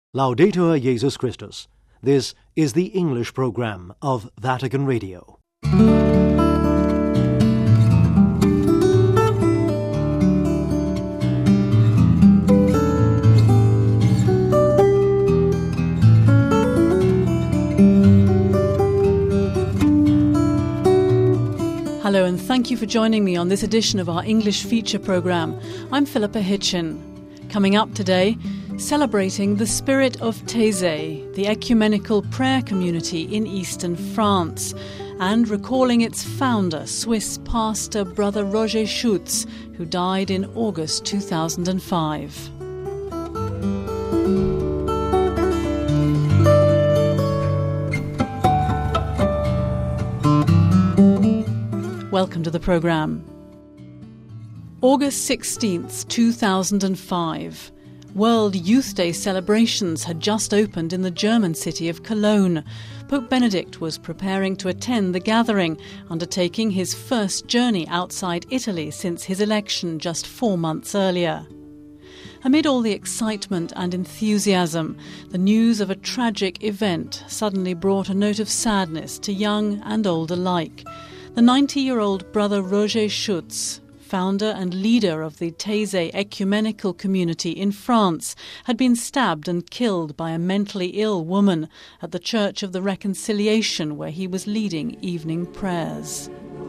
Laudetur Jesus Christus. This is the English program of Vatican Radio. Hello and thank you for joining me on this edition of our English feature programme. I'm Philippa Hitchin. Coming up today, celebrating the Spirit of Taizé, the ecumenical prayer community in eastern France, and recalling its founder, Swiss pastor Brother Roger Schutz, who died in August 2005. Welcome to the programme. August 16th, 2005. World Youth Day celebrations had just opened in the German city of Cologne. Pope Benedict was preparing to attend the gathering, undertaking his first journey outside Italy since his election just 4 months earlier. Amid all the excitement and enthusiasm, the news of a tragic event suddenly brought a note of sadness to young and old alike. The 90-year-old Brother Roger Schutz, founder and leader of the Taizé ecumenical community in France, had been stabbed and killed by a mentally ill woman at the Church of the Reconciliation, where he was leading evening prayers.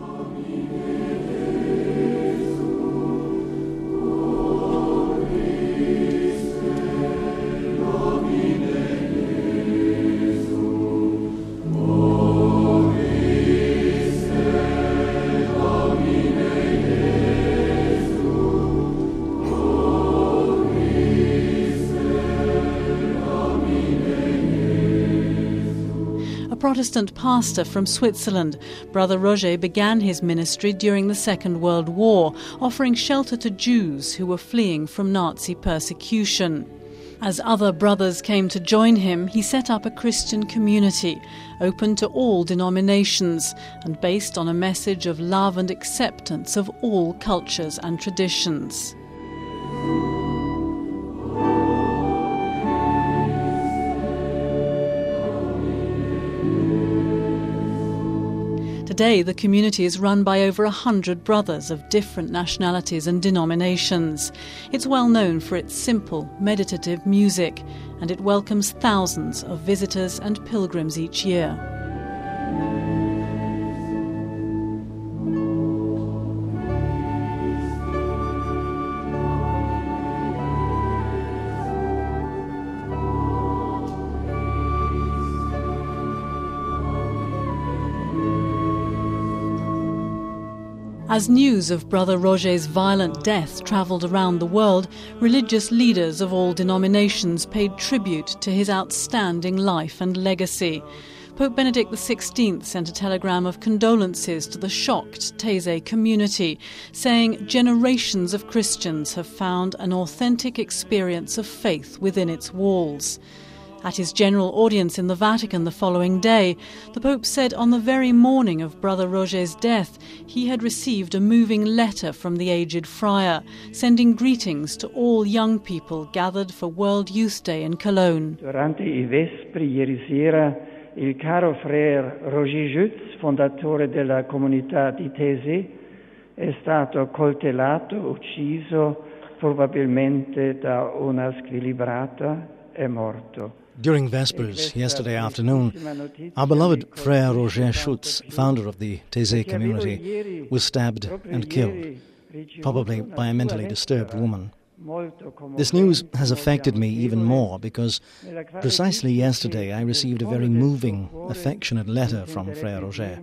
Protestant pastor from Switzerland, Brother Roger began his ministry during the Second World War, offering shelter to Jews who were fleeing from Nazi persecution. As other brothers came to join him, he set up a Christian community, open to all denominations and based on a message of love and acceptance of all cultures and traditions. Today, the community is run by over 100 brothers of different nationalities and denominations. It's well known for its simple, meditative music, and it welcomes thousands of visitors and pilgrims each year. As news of Brother Roger's violent death travelled around the world, religious leaders of all denominations paid tribute to his outstanding life and legacy. Pope Benedict XVI sent a telegram of condolences to the shocked Taizé community, saying generations of Christians have found an authentic experience of faith within its walls. At his general audience in the Vatican the following day, the Pope said on the very morning of Brother Roger's death, he had received a moving letter from the aged friar, sending greetings to all young people gathered for World Youth Day in Cologne. Durante I vespri ieri sera, il caro frère Roger Schutz, fondatore della comunità di Taizé, è stato coltellato, ucciso, probabilmente da una squilibrata, è morto. During Vespers yesterday afternoon, our beloved Frère Roger Schutz, founder of the Taizé community, was stabbed and killed, probably by a mentally disturbed woman. This news has affected me even more because precisely yesterday I received a very moving, affectionate letter from Frère Roger.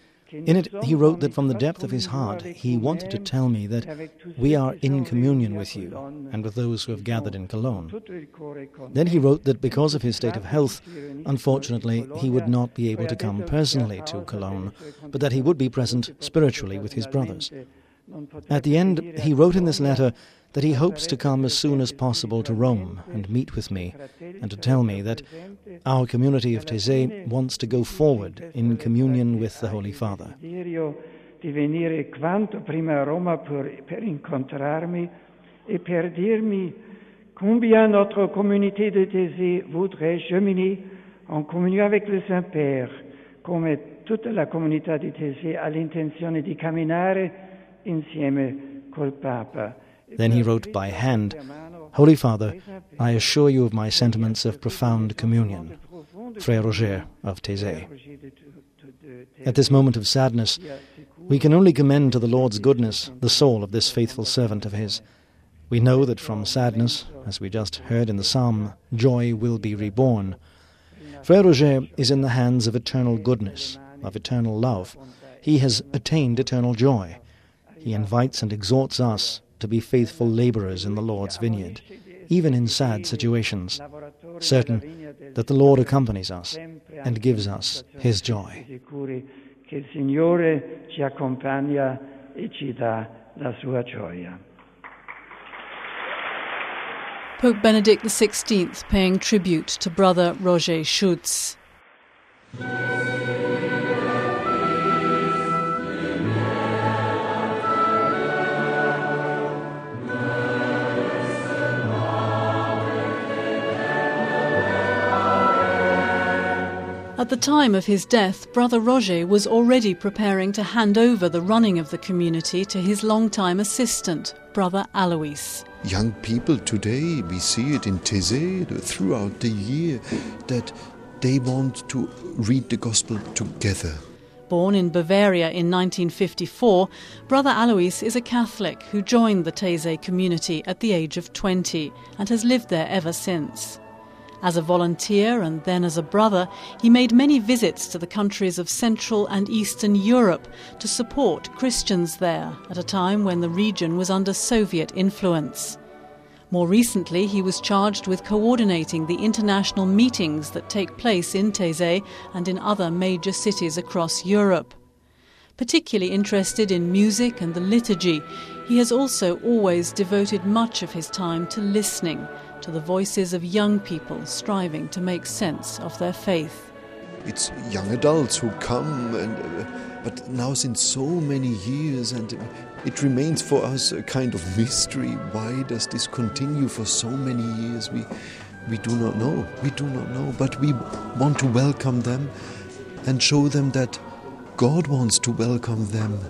In it, he wrote that from the depth of his heart, he wanted to tell me that we are in communion with you and with those who have gathered in Cologne. Then he wrote that because of his state of health, unfortunately, he would not be able to come personally to Cologne, but that he would be present spiritually with his brothers. At the end, he wrote in this letter that he hopes to come as soon as possible to Rome and meet with me, and to tell me that our community of Taizé wants to go forward in communion with the Holy Father. Di venire quanto prima a Roma per incontrarmi e per dirmi Combien notre communauté de Thésée voudrait cheminer en communion avec le Saint-Père, come tutta la comunità di Thésée ha l'intenzione di camminare insieme col Papa. Then he wrote by hand, "Holy Father, I assure you of my sentiments of profound communion. Frère Roger of Thésée." At this moment of sadness, we can only commend to the Lord's goodness the soul of this faithful servant of his. We know that from sadness, as we just heard in the psalm, joy will be reborn. Frère Roger is in the hands of eternal goodness, of eternal love. He has attained eternal joy. He invites and exhorts us to be faithful labourers in the Lord's vineyard, even in sad situations, certain that the Lord accompanies us and gives us his joy. Che il Signore ci accompagna e ci dà la sua gioia. Pope Benedict XVI paying tribute to Brother Roger Schutz. At the time of his death, Brother Roger was already preparing to hand over the running of the community to his longtime assistant, Brother Alois. Young people today, we see it in Thésée throughout the year, that they want to read the Gospel together. Born in Bavaria in 1954, Brother Alois is a Catholic who joined the Thésée community at the age of 20 and has lived there ever since. As a volunteer and then as a brother, he made many visits to the countries of Central and Eastern Europe to support Christians there at a time when the region was under Soviet influence. More recently, he was charged with coordinating the international meetings that take place in Thésée and in other major cities across Europe. Particularly interested in music and the liturgy, he has also always devoted much of his time to listening to the voices of young people striving to make sense of their faith. It's young adults who come, but now since so many years, and it remains for us a kind of mystery. Why does this continue for so many years? We do not know. We do not know, but we want to welcome them and show them that God wants to welcome them.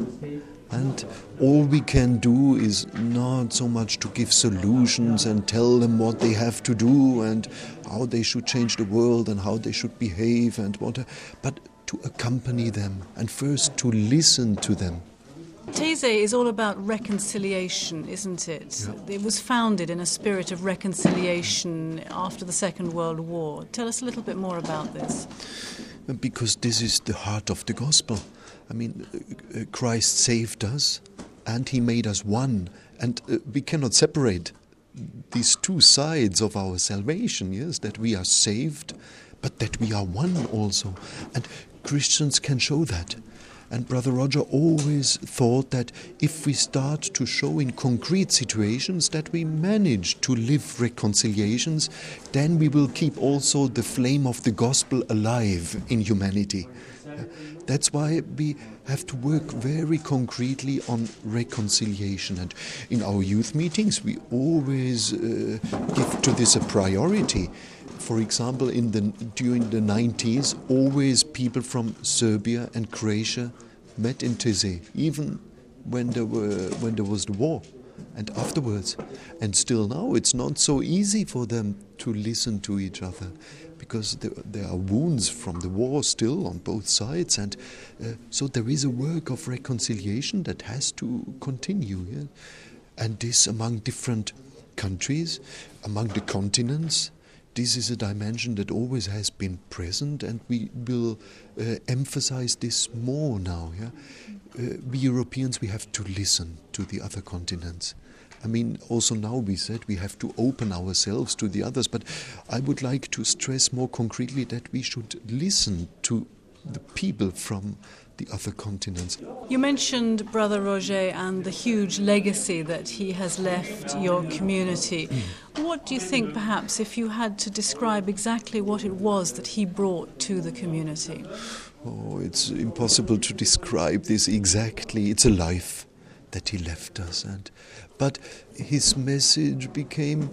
And all we can do is not so much to give solutions and tell them what they have to do and how they should change the world and how they should behave and what, but to accompany them and first to listen to them. Thésée is all about reconciliation, isn't it? Yeah. It was founded in a spirit of reconciliation after the Second World War. Tell us a little bit more about this. Because this is the heart of the gospel. I mean, Christ saved us and he made us one, and we cannot separate these two sides of our salvation, yes, that we are saved, but that we are one also. And Christians can show that. And Brother Roger always thought that if we start to show in concrete situations that we manage to live reconciliations, then we will keep also the flame of the gospel alive in humanity. That's why we have to work very concretely on reconciliation. And in our youth meetings, we always give to this a priority. For example, during the 90s, always people from Serbia and Croatia met in Thésée, even when there was the war and afterwards. And still now, it's not so easy for them to listen to each other, because there are wounds from the war still on both sides, and so there is a work of reconciliation that has to continue. Yeah? And this among different countries, among the continents. This is a dimension that always has been present, and we will emphasize this more now. Yeah? We Europeans, we have to listen to the other continents. I mean, also now we said we have to open ourselves to the others, but I would like to stress more concretely that we should listen to the people from the other continents. You mentioned Brother Roger and the huge legacy that he has left your community. What do you think, perhaps, if you had to describe exactly what it was that he brought to the community? Oh, it's impossible to describe this exactly. It's a life that he left us, but his message became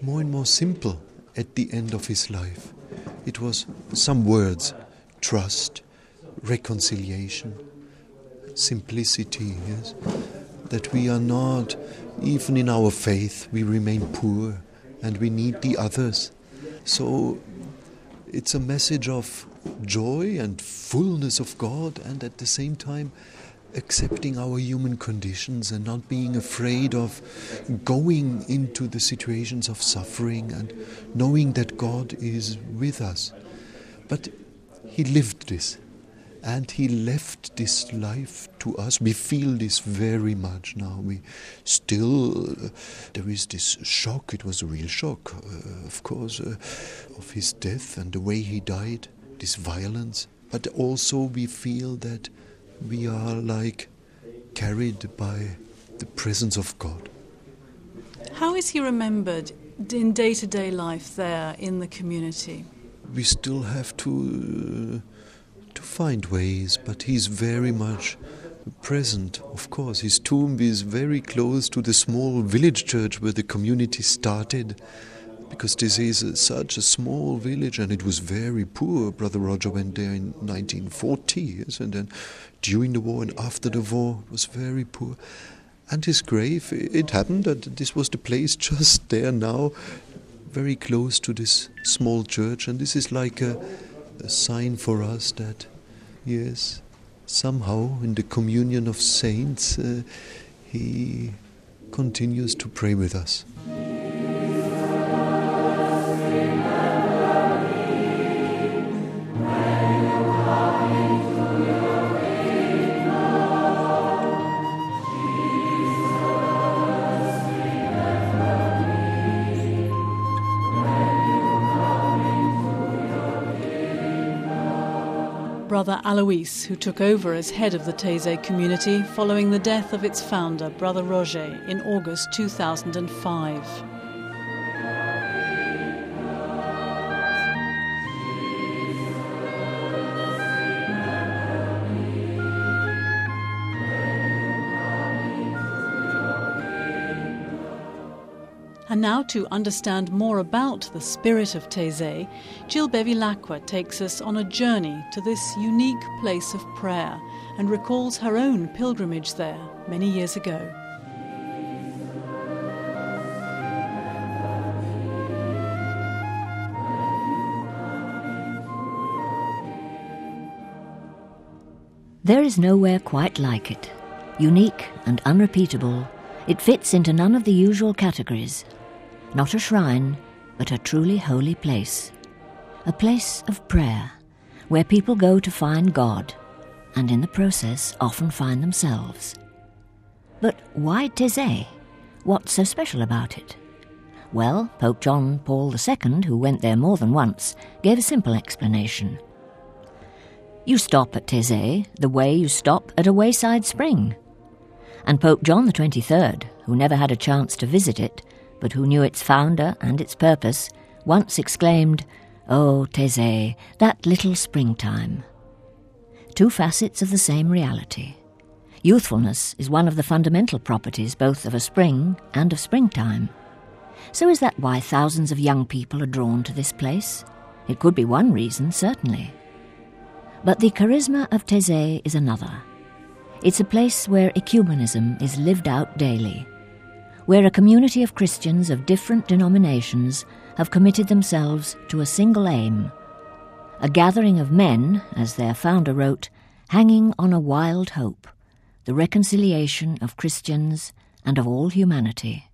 more and more simple at the end of his life. It was some words: trust, reconciliation, simplicity, yes? That we are not, even in our faith, we remain poor and we need the others. So it's a message of joy and fullness of God, and at the same time accepting our human conditions and not being afraid of going into the situations of suffering and knowing that God is with us. But he lived this and he left this life to us. We feel this very much now. We still, there is this shock. It was a real shock, of course, of his death and the way he died, this violence. But also we feel that we are like carried by the presence of God. How is he remembered in day-to-day life there in the community? We still have to find ways, but he's very much present, of course. His tomb is very close to the small village church where the community started, because this is such a small village and it was very poor. Brother Roger went there in 1940, yes, and then during the war and after the war it was very poor. And his grave, it happened that this was the place just there now, very close to this small church, and this is like a sign for us that, yes, somehow in the communion of saints, he continues to pray with us. Brother Alois, who took over as head of the Taizé community following the death of its founder, Brother Roger, in August 2005. And now, to understand more about the spirit of Taizé, Jill Bevilacqua takes us on a journey to this unique place of prayer and recalls her own pilgrimage there many years ago. There is nowhere quite like it. Unique and unrepeatable, it fits into none of the usual categories. Not a shrine, but a truly holy place. A place of prayer, where people go to find God, and in the process often find themselves. But why Taizé? What's so special about it? Well, Pope John Paul II, who went there more than once, gave a simple explanation. You stop at Taizé the way you stop at a wayside spring. And Pope John XXIII, who never had a chance to visit it, but who knew its founder and its purpose, once exclaimed, "Oh, Taizé, that little springtime." Two facets of the same reality. Youthfulness is one of the fundamental properties both of a spring and of springtime. So is that why thousands of young people are drawn to this place? It could be one reason, certainly. But the charisma of Taizé is another. It's a place where ecumenism is lived out daily, where a community of Christians of different denominations have committed themselves to a single aim, a gathering of men, as their founder wrote, hanging on a wild hope, the reconciliation of Christians and of all humanity.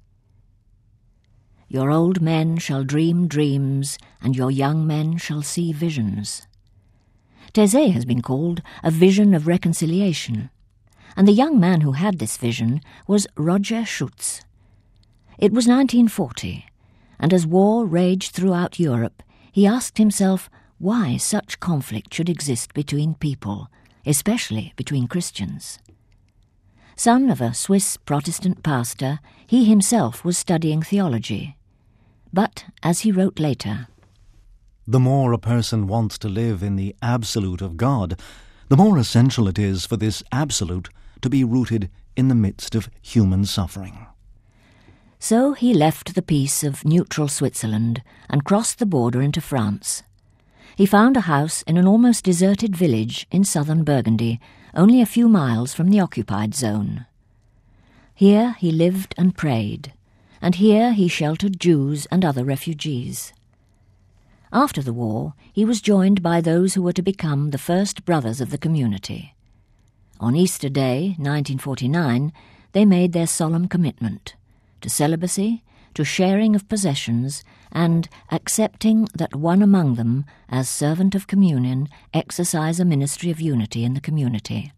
Your old men shall dream dreams, and your young men shall see visions. Taizé has been called a vision of reconciliation, and the young man who had this vision was Roger Schutz. It was 1940, and as war raged throughout Europe, he asked himself why such conflict should exist between people, especially between Christians. Son of a Swiss Protestant pastor, he himself was studying theology. But, as he wrote later, the more a person wants to live in the absolute of God, the more essential it is for this absolute to be rooted in the midst of human suffering. So he left the peace of neutral Switzerland and crossed the border into France. He found a house in an almost deserted village in southern Burgundy, only a few miles from the occupied zone. Here he lived and prayed, and here he sheltered Jews and other refugees. After the war, he was joined by those who were to become the first brothers of the community. On Easter Day, 1949, they made their solemn commitment to celibacy, to sharing of possessions, and accepting that one among them, as servant of communion, exercise a ministry of unity in the community.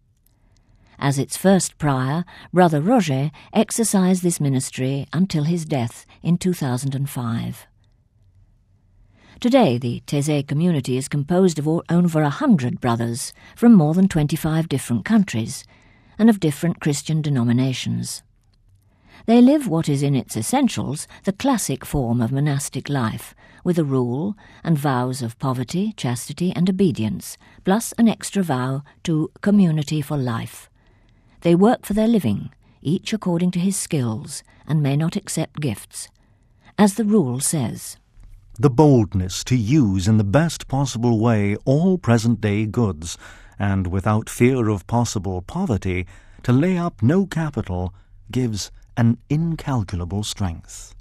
As its first prior, Brother Roger exercised this ministry until his death in 2005. Today, the Taizé community is composed of over 100 brothers from more than 25 different countries and of different Christian denominations. They live what is in its essentials the classic form of monastic life, with a rule and vows of poverty, chastity and obedience, plus an extra vow to community for life. They work for their living, each according to his skills, and may not accept gifts. As the rule says, the boldness to use in the best possible way all present-day goods, and without fear of possible poverty, to lay up no capital, gives an incalculable strength.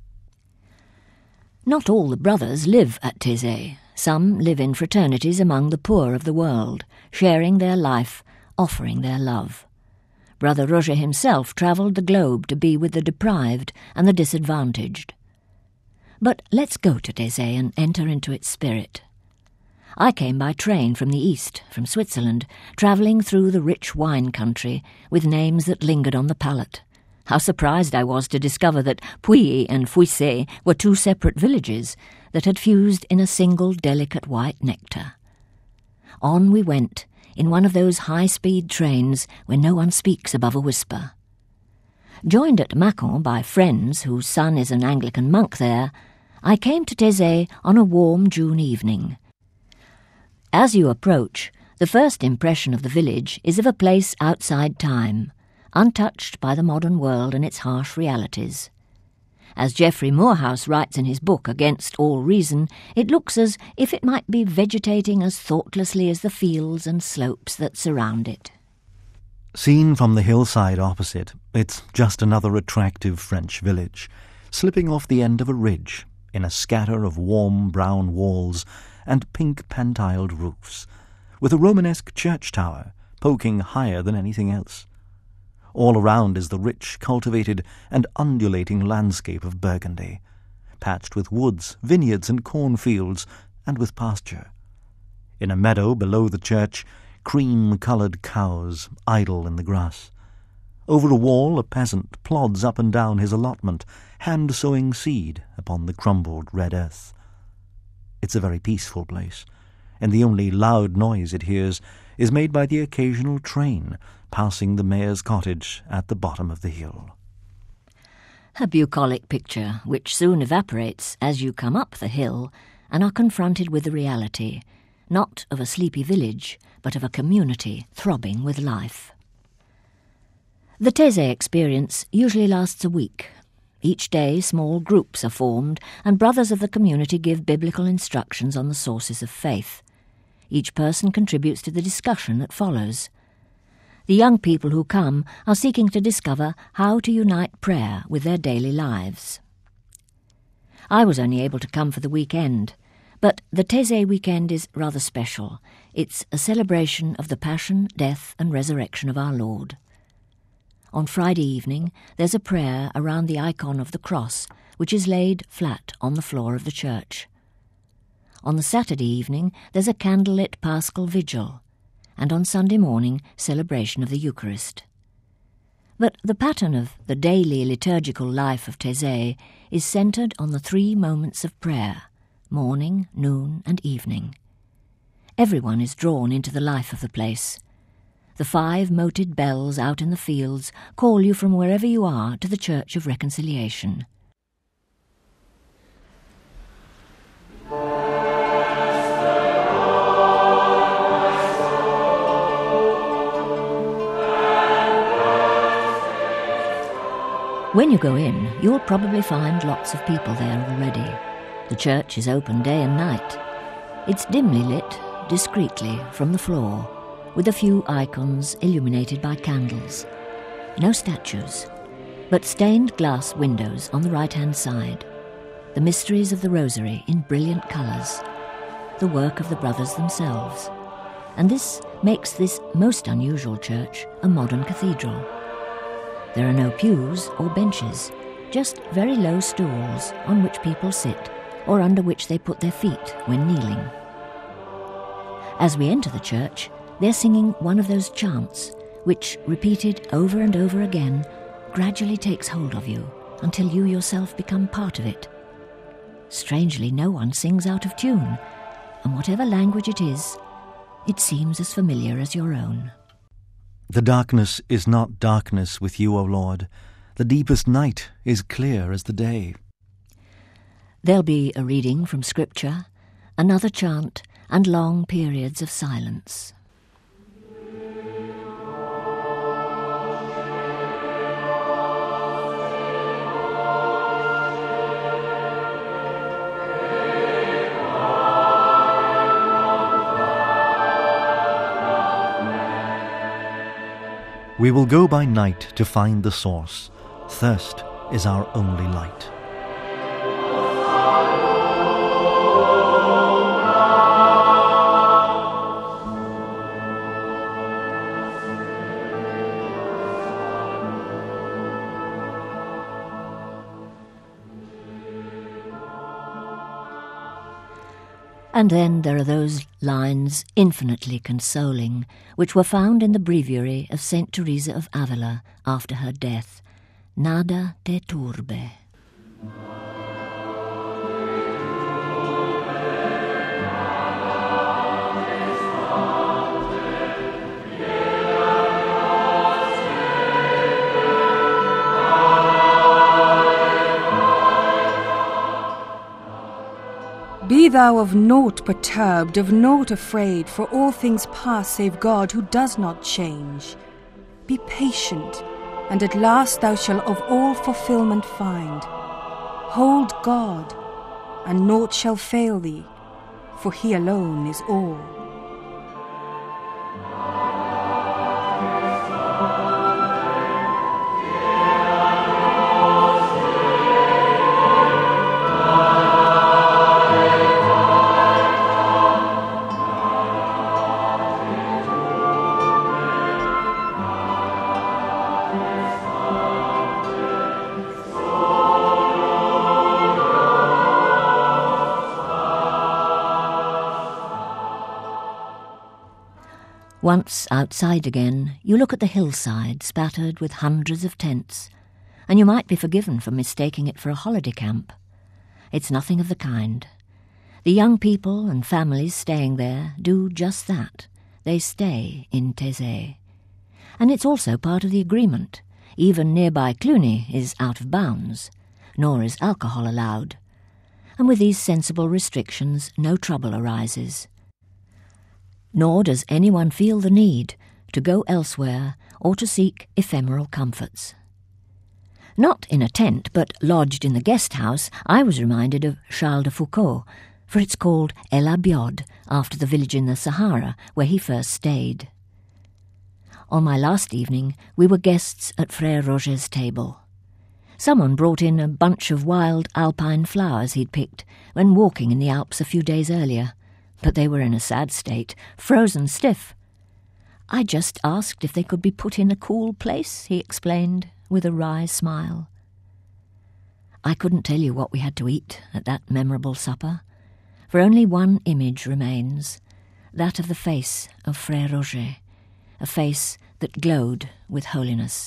Not all the brothers live at Taizé. Some live in fraternities among the poor of the world, sharing their life, offering their love. Brother Roger himself travelled the globe to be with the deprived and the disadvantaged. But let's go to Taizé and enter into its spirit. I came by train from the east, from Switzerland, travelling through the rich wine country with names that lingered on the palate. How surprised I was to discover that Pouilly and Fouissé were two separate villages that had fused in a single delicate white nectar. On we went, in one of those high-speed trains where no one speaks above a whisper. Joined at Mâcon by friends whose son is an Anglican monk there, I came to Taizé on a warm June evening. As you approach, the first impression of the village is of a place outside time, untouched by the modern world and its harsh realities. As Geoffrey Moorhouse writes in his book Against All Reason, it looks as if it might be vegetating as thoughtlessly as the fields and slopes that surround it. Seen from the hillside opposite, it's just another attractive French village, slipping off the end of a ridge, in a scatter of warm brown walls and pink pantiled roofs, with a Romanesque church tower poking higher than anything else. All around is the rich, cultivated and undulating landscape of Burgundy, patched with woods, vineyards and cornfields, and with pasture. In a meadow below the church, cream-coloured cows idle in the grass. Over a wall a peasant plods up and down his allotment, hand-sowing seed upon the crumbled red earth. It's a very peaceful place, and the only loud noise it hears is made by the occasional train passing the mayor's cottage at the bottom of the hill. A bucolic picture which soon evaporates as you come up the hill and are confronted with the reality, not of a sleepy village, but of a community throbbing with life. The Taizé experience usually lasts a week. Each day small groups are formed and brothers of the community give biblical instructions on the sources of faith. Each person contributes to the discussion that follows. The young people who come are seeking to discover how to unite prayer with their daily lives. I was only able to come for the weekend, but the Taizé weekend is rather special. It's a celebration of the passion, death and resurrection of our Lord. On Friday evening there's a prayer around the icon of the cross, which is laid flat on the floor of the church. On the Saturday evening there's a candlelit Paschal Vigil, and on Sunday morning celebration of the Eucharist. But the pattern of the daily liturgical life of Taizé is centred on the 3 moments of prayer, morning, noon and evening. Everyone is drawn into the life of the place. The 5 moted bells out in the fields call you from wherever you are to the Church of Reconciliation. When you go in, you'll probably find lots of people there already. The church is open day and night. It's dimly lit, discreetly, from the floor, with a few icons illuminated by candles. No statues, but stained glass windows on the right-hand side. The mysteries of the Rosary in brilliant colours. The work of the brothers themselves. And this makes this most unusual church a modern cathedral. There are no pews or benches, just very low stools on which people sit or under which they put their feet when kneeling. As we enter the church, they're singing one of those chants which, repeated over and over again, gradually takes hold of you until you yourself become part of it. Strangely, no one sings out of tune, and whatever language it is, it seems as familiar as your own. The darkness is not darkness with you, O Lord. The deepest night is clear as the day. There'll be a reading from Scripture, another chant, and long periods of silence. We will go by night to find the source. Thirst is our only light. And then there are those lines infinitely consoling, which were found in the breviary of Saint Teresa of Avila after her death. Nada te turbe. Be thou of naught perturbed, of naught afraid, for all things pass save God, who does not change. Be patient, and at last thou shalt of all fulfilment find. Hold God, and naught shall fail thee, for he alone is all. Once outside again, you look at the hillside spattered with hundreds of tents, and you might be forgiven for mistaking it for a holiday camp. It's nothing of the kind. The young people and families staying there do just that. They stay in Taizé. And it's also part of the agreement. Even nearby Cluny is out of bounds, nor is alcohol allowed. And with these sensible restrictions, no trouble arises. Nor does anyone feel the need to go elsewhere or to seek ephemeral comforts. Not in a tent, but lodged in the guest house, I was reminded of Charles de Foucault, for it's called El Abiod, after the village in the Sahara where he first stayed. On my last evening, we were guests at Frère Roger's table. Someone brought in a bunch of wild alpine flowers he'd picked when walking in the Alps a few days earlier. But they were in a sad state, frozen stiff. I just asked if they could be put in a cool place, he explained, with a wry smile. I couldn't tell you what we had to eat at that memorable supper, for only one image remains, that of the face of Frère Roger, a face that glowed with holiness.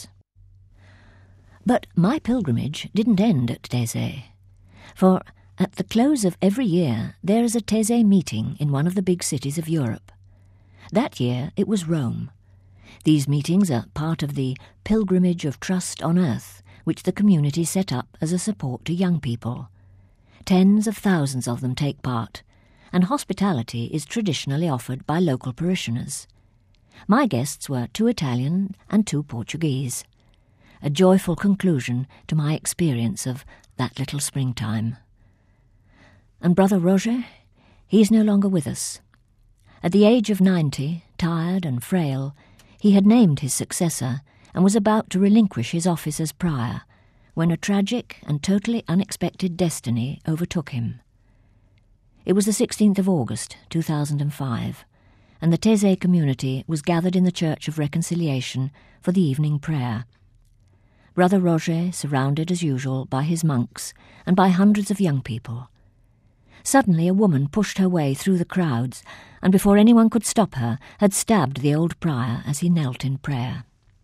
But my pilgrimage didn't end at Taizé, for at the close of every year, there is a Taizé meeting in one of the big cities of Europe. That year, it was Rome. These meetings are part of the Pilgrimage of Trust on Earth, which the community set up as a support to young people. Tens of thousands of them take part, and hospitality is traditionally offered by local parishioners. My guests were 2 Italian and 2 Portuguese. a joyful conclusion to my experience of that little springtime. And Brother Roger, he's no longer with us. At the age of 90, tired and frail, he had named his successor and was about to relinquish his office as prior, when a tragic and totally unexpected destiny overtook him. It was the 16th of August, 2005, and the Taizé community was gathered in the Church of Reconciliation for the evening prayer. Brother Roger surrounded as usual by his monks and by hundreds of young people. Suddenly a woman pushed her way through the crowds and before anyone could stop her had stabbed the old prior as he knelt in prayer.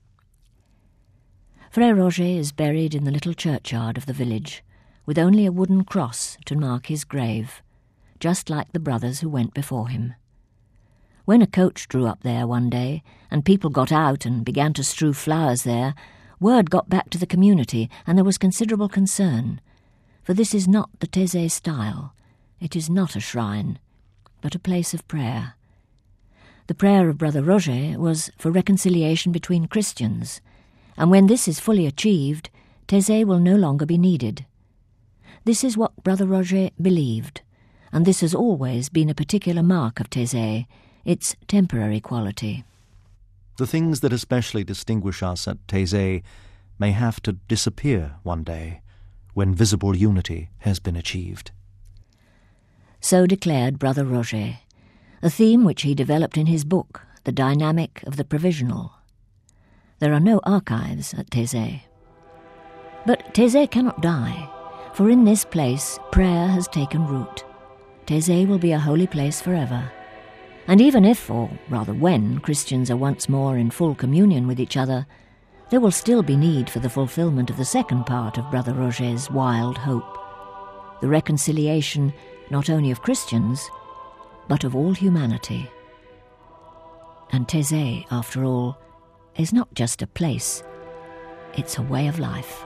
Frère Roger is buried in the little churchyard of the village, with only a wooden cross to mark his grave, just like the brothers who went before him. When a coach drew up there one day, and people got out and began to strew flowers there, word got back to the community, and there was considerable concern, for this is not the Taizé style. It is not a shrine, but a place of prayer. The prayer of Brother Roger was for reconciliation between Christians, and when this is fully achieved, Taizé will no longer be needed. This is what Brother Roger believed, and this has always been a particular mark of Taizé, its temporary quality. The things that especially distinguish us at Taizé may have to disappear one day, when visible unity has been achieved. So declared Brother Roger, a theme which he developed in his book, The Dynamic of the Provisional. There are no archives at Taizé. But Taizé cannot die, for in this place prayer has taken root. Taizé will be a holy place forever. And even if, or rather when, Christians are once more in full communion with each other, there will still be need for the fulfillment of the second part of Brother Roger's wild hope, the reconciliation not only of Christians, but of all humanity. And Taizé, after all, is not just a place, it's a way of life.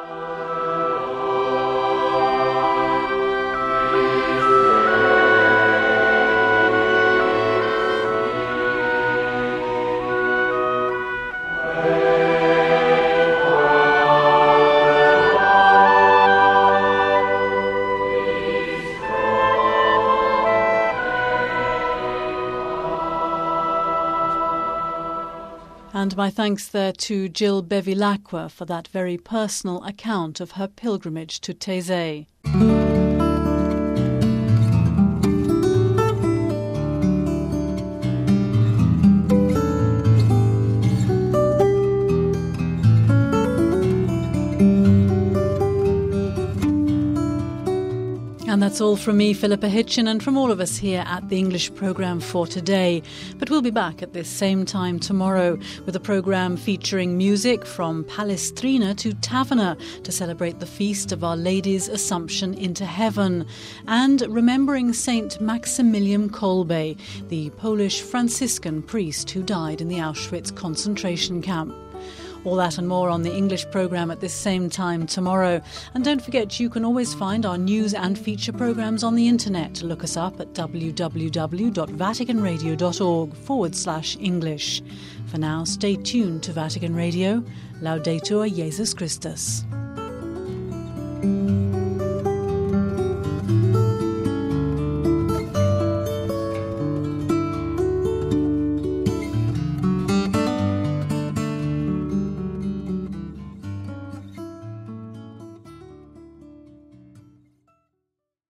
And my thanks there to Jill Bevilacqua for that very personal account of her pilgrimage to Taizé. And that's all from me, Philippa Hitchin, and from all of us here at the English programme for today. But we'll be back at this same time tomorrow with a programme featuring music from Palestrina to Taverner to celebrate the feast of Our Lady's Assumption into Heaven, and remembering Saint Maximilian Kolbe, the Polish Franciscan priest who died in the Auschwitz concentration camp. All that and more on the English programme at this same time tomorrow. And don't forget, you can always find our news and feature programmes on the internet. Look us up at www.vaticanradio.org/English. For now, stay tuned to Vatican Radio. Laudetur Jesus Christus.